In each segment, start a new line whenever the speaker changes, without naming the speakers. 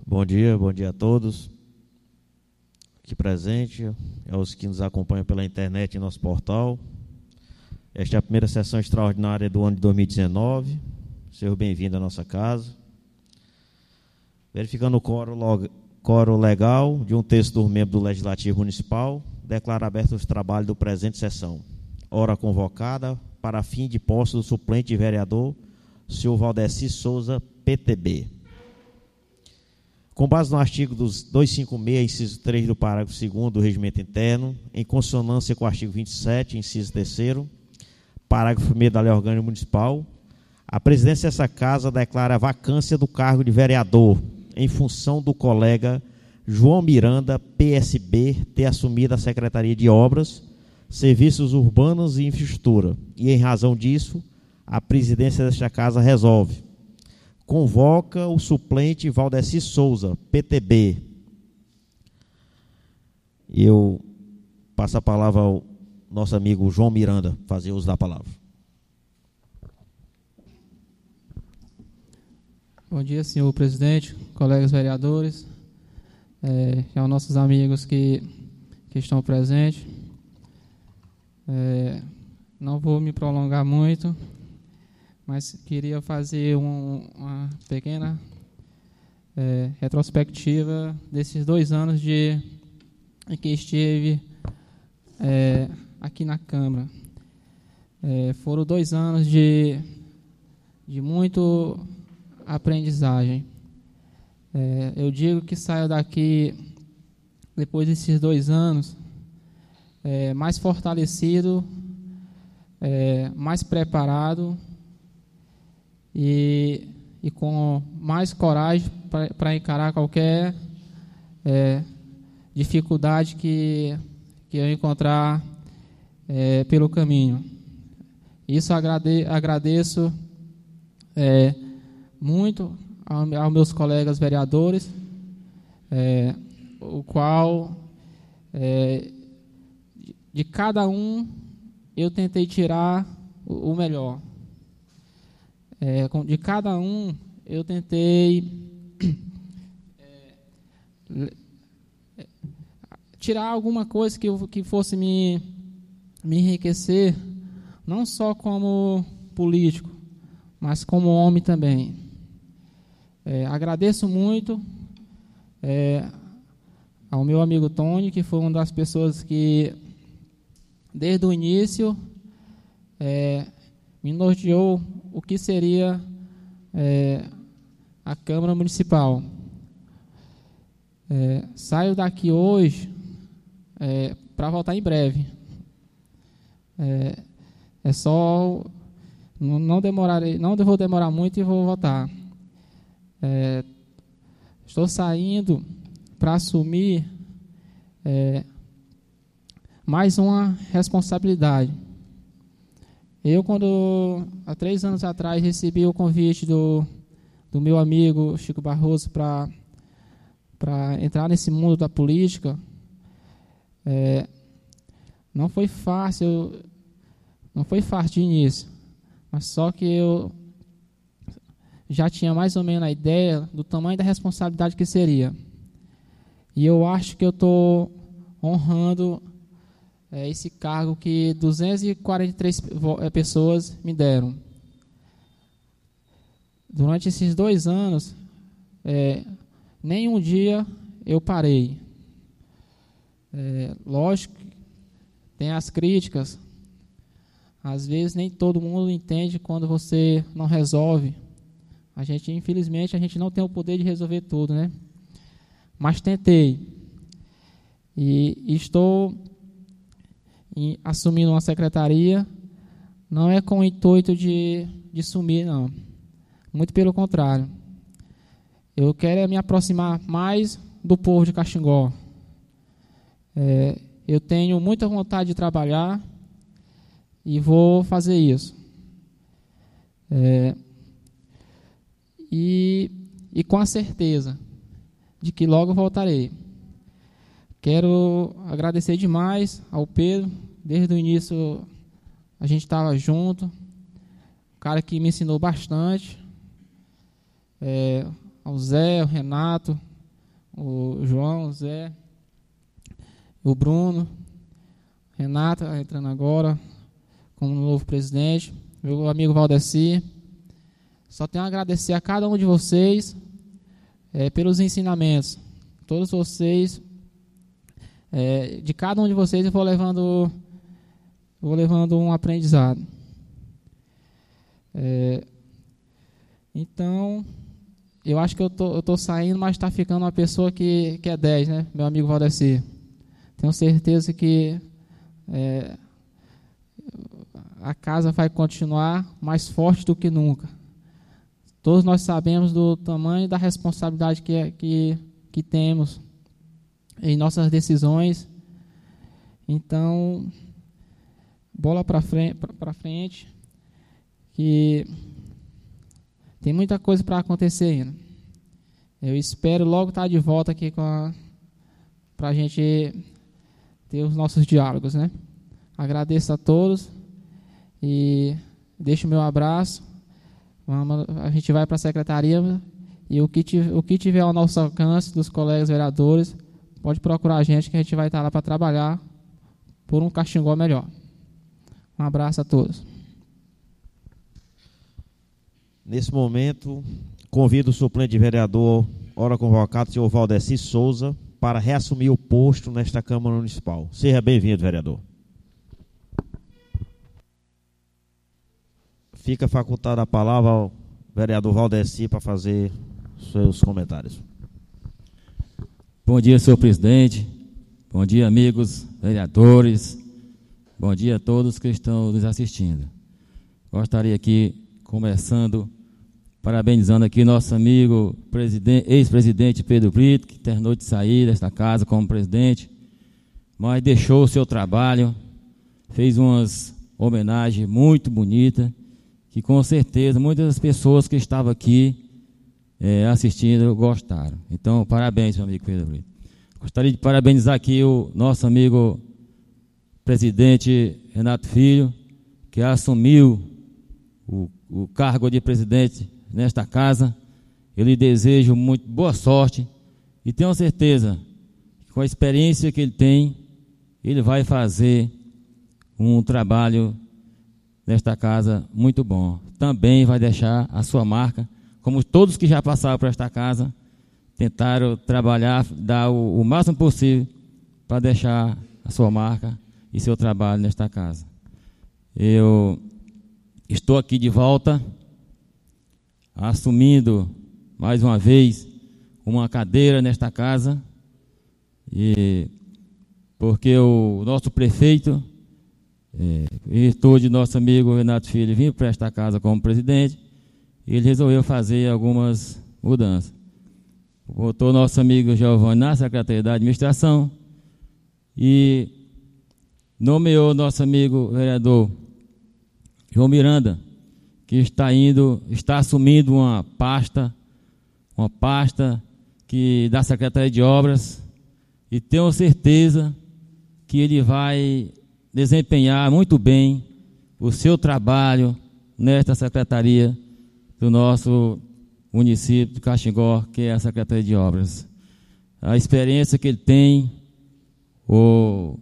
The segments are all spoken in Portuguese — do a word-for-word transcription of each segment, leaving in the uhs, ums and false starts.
Bom dia, bom dia a todos aqui presentes, aos que nos acompanham pela internet em nosso portal. Esta é a primeira sessão extraordinária do ano de dois mil e dezenove. Seja bem-vindo à nossa casa. Verificando o coro, log, coro legal de um terço dos membros do Legislativo Municipal, declaro aberto os trabalhos do presente sessão. Hora convocada para fim de posse do suplente de vereador, senhor Valdeci Souza, P T B. Com base no artigo dos duzentos e cinquenta e seis, inciso três do parágrafo segundo do Regimento Interno, em consonância com o artigo vinte e sete, inciso terceiro, parágrafo primeiro da Lei Orgânica Municipal, a presidência dessa casa declara a vacância do cargo de vereador em função do colega João Miranda, P S B, ter assumido a Secretaria de Obras, Serviços Urbanos e Infraestrutura. E, em razão disso, a presidência desta casa resolve: convoca o suplente Valdeci Souza, P T B. Eu passo a palavra ao nosso amigo João Miranda, fazer uso da palavra.
Bom dia, senhor presidente, colegas vereadores, é, e aos nossos amigos que, que estão presentes. É, não vou me prolongar muito, mas queria fazer um, uma pequena é, retrospectiva desses dois anos de, em que estive é, aqui na Câmara. É, foram dois anos de, de muito aprendizagem. É, eu digo que saio daqui, depois desses dois anos, é, mais fortalecido, é, mais preparado e, e com mais coragem para encarar qualquer é, dificuldade que, que eu encontrar é, pelo caminho. Isso agrade, agradeço é, muito aos ao meus colegas vereadores, é, o qual é, de, de cada um eu tentei tirar o, o melhor. É, de cada um eu tentei é, tirar alguma coisa que, eu, que fosse me, me enriquecer, não só como político, mas como homem também. É, agradeço muito é, ao meu amigo Tony, que foi uma das pessoas que, desde o início, é, me norteou o que seria é, a Câmara Municipal. É, saio daqui hoje é, para voltar em breve. É, é só... Não, não, demorarei, não vou demorar muito e vou voltar. É, estou saindo para assumir é, mais uma responsabilidade. Eu, quando há três anos atrás recebi o convite do, do meu amigo Chico Barroso para para entrar nesse mundo da política, é, não foi fácil, não foi fácil de início, mas só que eu já tinha mais ou menos a ideia do tamanho da responsabilidade que seria. E eu acho que eu estou honrando é, esse cargo que duzentas e quarenta e três pessoas me deram. Durante esses dois anos, é, nenhum dia eu parei. É, lógico que tem as críticas. Às vezes nem todo mundo entende quando você não resolve. A gente, infelizmente, a gente não tem o poder de resolver tudo, né? Mas tentei. E, e estou em, assumindo uma secretaria, não é com o intuito de, de sumir, não. Muito pelo contrário. Eu quero é me aproximar mais do povo de Caxingó. É, eu tenho muita vontade de trabalhar e vou fazer isso. É, E, e com a certeza de que logo voltarei. Quero agradecer demais ao Pedro. Desde o início a gente estava junto. Um cara que me ensinou bastante. É, ao Zé, ao Renato, o João, o Zé, o Bruno, Renata entrando agora como novo presidente, meu amigo Valdeci. Só tenho a agradecer a cada um de vocês é, pelos ensinamentos. Todos vocês, é, de cada um de vocês eu vou levando, vou levando um aprendizado. É, então, eu acho que eu tô, eu tô saindo, mas está ficando uma pessoa que, que é dez, né? Meu amigo Valdeci. Tenho certeza que é, a casa vai continuar mais forte do que nunca. Todos nós sabemos do tamanho e da responsabilidade que, que, que temos em nossas decisões. Então, bola para frente, para frente, que tem muita coisa para acontecer ainda. Eu espero logo estar de volta aqui para a gente ter os nossos diálogos, né? Agradeço a todos e deixo o meu abraço. Vamos, a gente vai para a secretaria e o que, tiver, o que tiver ao nosso alcance dos colegas vereadores, pode procurar a gente que a gente vai estar lá para trabalhar por um Caxingó melhor. Um abraço a todos.
Nesse momento, convido o suplente de vereador, ora convocado, senhor Valdeci Souza, para reassumir o posto nesta Câmara Municipal. Seja bem-vindo, vereador. Fica facultada a palavra ao vereador Valdeci para fazer seus comentários.
Bom dia, senhor presidente. Bom dia, amigos vereadores. Bom dia a todos que estão nos assistindo. Gostaria aqui, começando, parabenizando aqui nosso amigo ex-presidente Pedro Brito, que terminou de sair desta casa como presidente, mas deixou o seu trabalho, fez umas homenagens muito bonitas, que com certeza muitas das pessoas que estavam aqui é, assistindo gostaram. Então, parabéns, meu amigo Pedro Brito. Gostaria de parabenizar aqui o nosso amigo presidente Renato Filho, que assumiu o, o cargo de presidente nesta casa. Eu lhe desejo muito boa sorte e tenho certeza que com a experiência que ele tem, ele vai fazer um trabalho nesta casa muito bom. Também vai deixar a sua marca, como todos que já passaram por esta casa, tentaram trabalhar, dar o, o máximo possível para deixar a sua marca e seu trabalho nesta casa. Eu estou aqui de volta, assumindo mais uma vez uma cadeira nesta casa, e porque o nosso prefeito, é, em virtude do nosso amigo Renato Filho, vir para esta casa como presidente, ele resolveu fazer algumas mudanças. Botou nosso amigo Giovanni na Secretaria da Administração e nomeou nosso amigo vereador João Miranda, que está indo, está assumindo uma pasta, uma pasta que da Secretaria de Obras, e tenho certeza que ele vai desempenhar muito bem o seu trabalho nesta secretaria do nosso município de Caxingó, que é a Secretaria de Obras. A experiência que ele tem, o,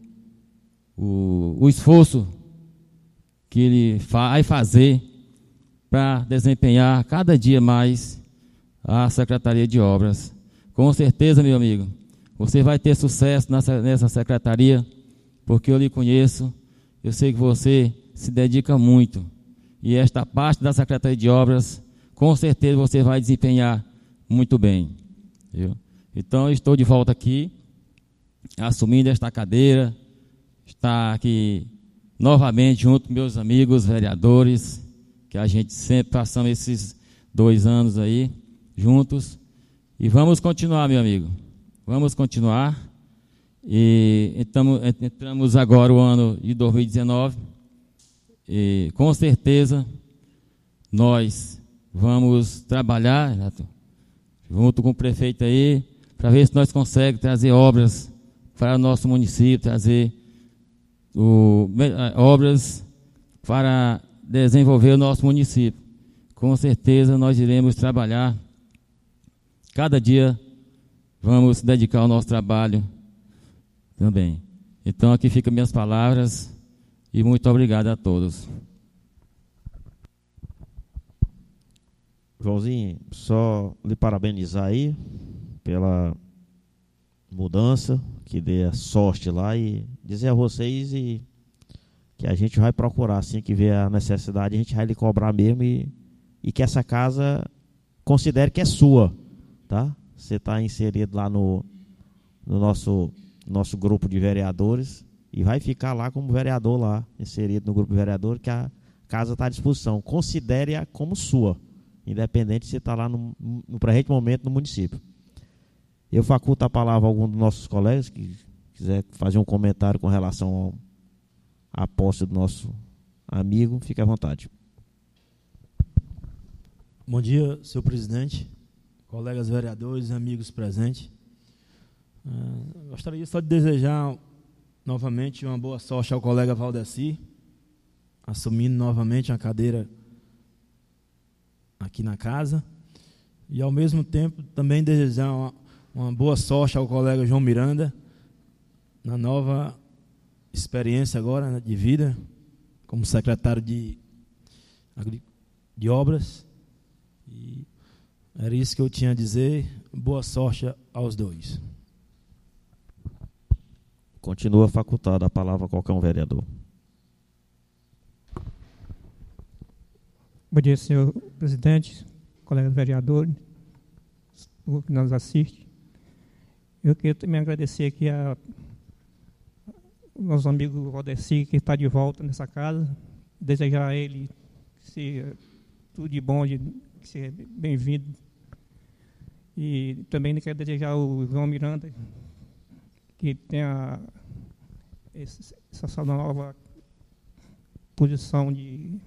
o, o esforço que ele vai fazer para desempenhar cada dia mais a Secretaria de Obras. Com certeza, meu amigo, você vai ter sucesso nessa, nessa secretaria, porque eu lhe conheço, eu sei que você se dedica muito. E esta parte da Secretaria de Obras, com certeza você vai desempenhar muito bem. Viu? Então, eu estou de volta aqui, assumindo esta cadeira, está aqui novamente junto com meus amigos vereadores, que a gente sempre passamos esses dois anos aí juntos. E vamos continuar, meu amigo. Vamos continuar. E entramos, entramos agora o ano de dois mil e dezenove. E com certeza nós vamos trabalhar, Renato, junto com o prefeito aí, para ver se nós conseguimos trazer obras para o nosso município, trazer o, obras para desenvolver o nosso município. Com certeza nós iremos trabalhar cada dia vamos dedicar ao nosso trabalho também. Então, aqui ficam minhas palavras e muito obrigado a todos.
Joãozinho, só lhe parabenizar aí pela mudança, que dê a sorte lá, e dizer a vocês e que a gente vai procurar, assim que ver a necessidade, a gente vai lhe cobrar mesmo, e, e que essa casa considere que é sua, tá? Você está inserido lá no, no nosso, nosso grupo de vereadores e vai ficar lá como vereador lá, inserido no grupo de vereadores, que a casa está à disposição. Considere-a como sua, independente se está lá no, no presente momento no município. Eu faculto a palavra a algum dos nossos colegas que quiser fazer um comentário com relação ao, à posse do nosso amigo, fique à vontade.
Bom dia, senhor presidente, colegas vereadores, amigos presentes. Uh, gostaria só de desejar novamente uma boa sorte ao colega Valdeci, assumindo novamente a cadeira aqui na casa, e ao mesmo tempo também desejar uma, uma boa sorte ao colega João Miranda na nova experiência agora, né, de vida como secretário de, de obras. E era isso que eu tinha a dizer. Boa sorte aos dois.
Continua facultada a palavra a qualquer um vereador.
Bom dia, senhor presidente, colegas vereadores, o que nos assiste. Eu queria também agradecer aqui a nosso amigo Valdeci, que está de volta nessa casa. Desejar a ele se, tudo de bom, de ser bem-vindo. E também quero desejar ao João Miranda que tenha essa nova posição de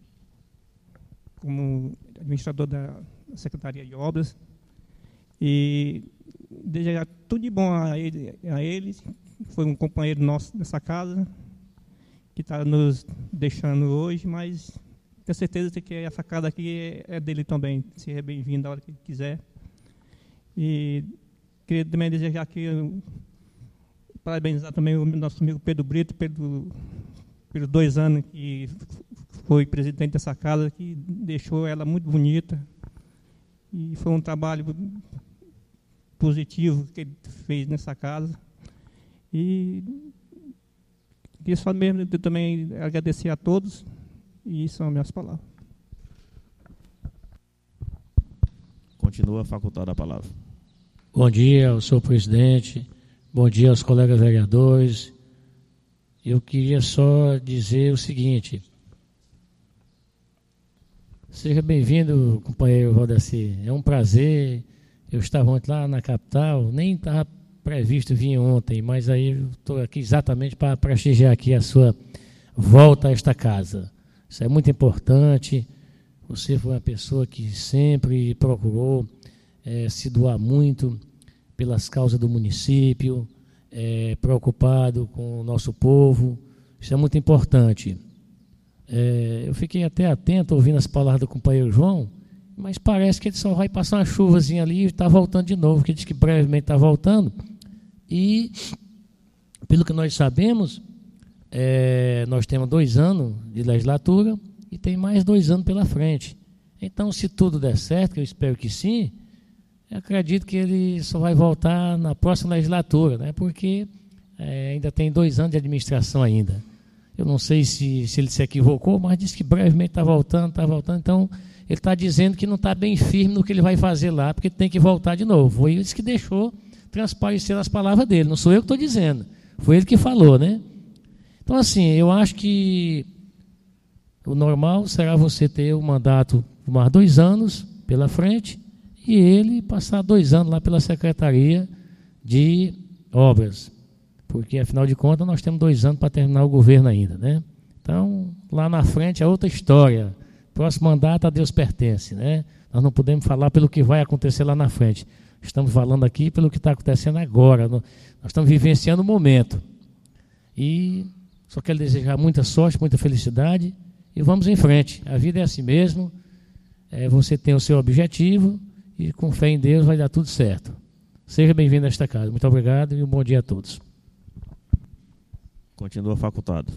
como administrador da Secretaria de Obras, e desejar tudo de bom a ele, a ele. Foi um companheiro nosso nessa casa, que está nos deixando hoje, mas tenho certeza que essa casa aqui é dele também. Seja bem-vindo a hora que ele quiser. E queria também desejar aqui, parabenizar também o nosso amigo Pedro Brito, pelo, pelos dois anos que foi presidente dessa casa, que deixou ela muito bonita. E foi um trabalho positivo que ele fez nessa casa. E queria só mesmo também agradecer a todos, e são minhas palavras.
Continua facultada a palavra.
Bom dia ao senhor presidente, bom dia aos colegas vereadores. Eu queria só dizer o seguinte: seja bem-vindo, companheiro Valdeci. É um prazer. Eu estava ontem lá na capital, nem estava previsto vir ontem, mas aí estou aqui exatamente para prestigiar aqui a sua volta a esta casa. Isso é muito importante. Você foi uma pessoa que sempre procurou é, se doar muito pelas causas do município, é, preocupado com o nosso povo. Isso é muito importante. É, eu fiquei até atento ouvindo as palavras do companheiro João, mas parece que ele só vai passar uma chuvazinha ali e está voltando de novo, que ele diz que brevemente está voltando. E, pelo que nós sabemos, é, nós temos dois anos de legislatura e tem mais dois anos pela frente. Então, se tudo der certo, que eu espero que sim, eu acredito que ele só vai voltar na próxima legislatura, né? Porque é, ainda tem dois anos de administração ainda. Eu não sei se, se ele se equivocou, mas disse que brevemente está voltando, está voltando. Então, ele está dizendo que não está bem firme no que ele vai fazer lá, porque tem que voltar de novo. Foi isso que deixou transparecer as palavras dele. Não sou eu que estou dizendo. Foi ele que falou, né? Então, assim, eu acho que o normal será você ter o mandato por mais dois anos pela frente e ele passar dois anos lá pela Secretaria de Obras. Porque, afinal de contas, nós temos dois anos para terminar o governo ainda, né? Então, lá na frente é outra história. Próximo mandato a Deus pertence, né? Nós não podemos falar pelo que vai acontecer lá na frente. Estamos falando aqui pelo que está acontecendo agora. Nós estamos vivenciando o momento. E só quero desejar muita sorte, muita felicidade e vamos em frente. A vida é assim mesmo. É, você tem o seu objetivo e com fé em Deus vai dar tudo certo. seja bem-vindo a esta casa. Muito obrigado e um bom dia a todos.
Continua facultado.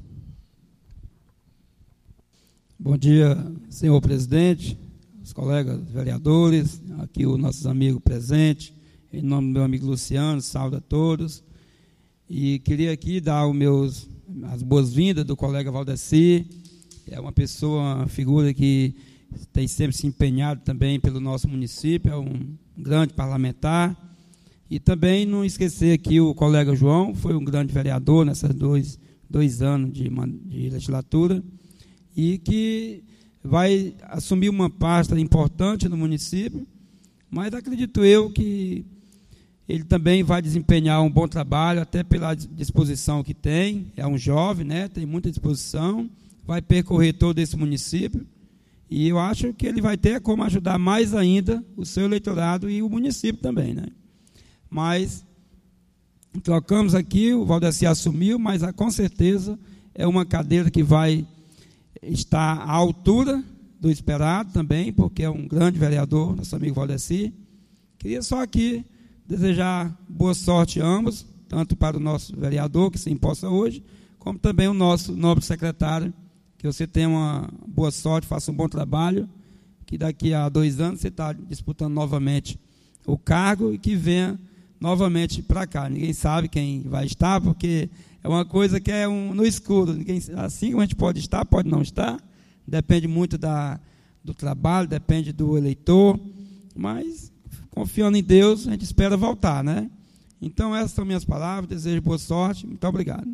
Bom dia, senhor presidente, os colegas vereadores, aqui os nossos amigos presentes, em nome do meu amigo Luciano, saúde a todos. E queria aqui dar os meus, as boas-vindas do colega Valdeci, é uma pessoa, uma figura que tem sempre se empenhado também pelo nosso município, é um grande parlamentar. E também não esquecer aqui o colega João, foi um grande vereador nesses dois, dois anos de, de legislatura, e que vai assumir uma pasta importante no município, mas acredito eu que ele também vai desempenhar um bom trabalho, até pela disposição que tem, é um jovem, né, tem muita disposição, vai percorrer todo esse município, e eu acho que ele vai ter como ajudar mais ainda o seu eleitorado e o município também, né? Mas trocamos aqui, o Valdeci assumiu, mas com certeza é uma cadeira que vai estar à altura do esperado também, porque é um grande vereador, nosso amigo Valdeci. Queria só aqui desejar boa sorte a ambos, tanto para o nosso vereador, que se imposta hoje, como também o nosso nobre secretário, que você tenha uma boa sorte, faça um bom trabalho, que daqui a dois anos você está disputando novamente o cargo e que venha novamente para cá. Ninguém sabe quem vai estar, porque é uma coisa que é um, no escuro. Ninguém, assim como a gente pode estar, pode não estar. Depende muito da, do trabalho, depende do eleitor. Mas, confiando em Deus, a gente espera voltar, né? Então, essas são minhas palavras. Desejo boa sorte. Muito obrigado.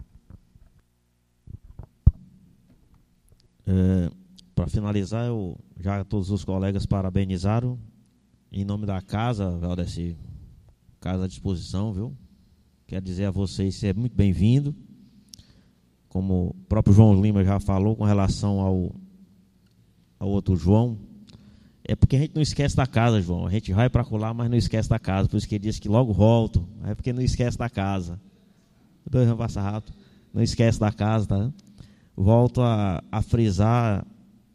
É, para finalizar, eu, já todos os colegas parabenizaram. Em nome da casa, Valdeci, casa à disposição, viu? Quero dizer a vocês, você é muito bem-vindo. Como o próprio João Lima já falou com relação ao, ao outro João, é porque a gente não esquece da casa, João. A gente vai para colar, mas não esquece da casa. Por isso que ele disse que logo volto. É porque não esquece da casa. Dois anos passa rápido. Não esquece da casa, tá? Volto a, a frisar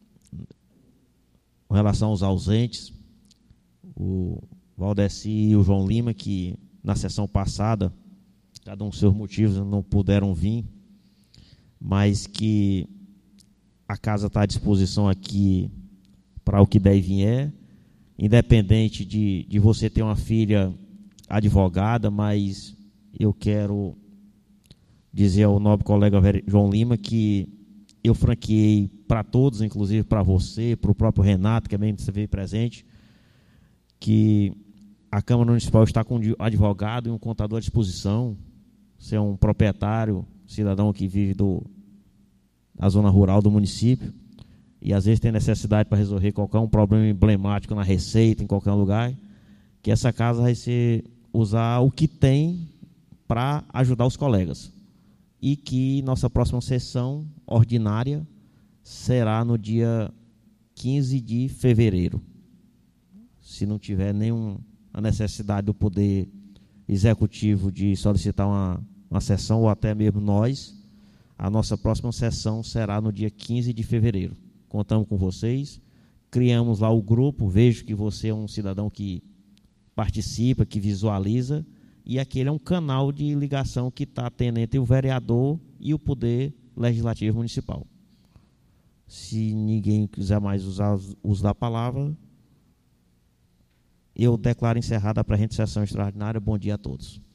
com relação aos ausentes, o Valdeci e o João Lima, que na sessão passada, cada um dos seus motivos, não puderam vir, mas que a casa está à disposição aqui para o que der e vier, independente de, de você ter uma filha advogada, mas eu quero dizer ao nobre colega João Lima que eu franqueei para todos, inclusive para você, para o próprio Renato, que é mesmo que você veio presente, que a Câmara Municipal está com um advogado e um contador à disposição. Você é um proprietário, cidadão que vive do, da zona rural do município e às vezes tem necessidade para resolver qualquer um problema emblemático na Receita, em qualquer lugar, que essa casa vai ser usar o que tem para ajudar os colegas. E que nossa próxima sessão ordinária será no dia quinze de fevereiro. Se não tiver nenhuma necessidade do Poder Executivo de solicitar uma, uma sessão, ou até mesmo nós, a nossa próxima sessão será no dia quinze de fevereiro. Contamos com vocês, criamos lá o grupo, vejo que você é um cidadão que participa, que visualiza, e aquele é um canal de ligação que está tendo entre o vereador e o Poder Legislativo Municipal. Se ninguém quiser mais usar uso da palavra, eu declaro encerrada a presente sessão extraordinária. Bom dia a todos.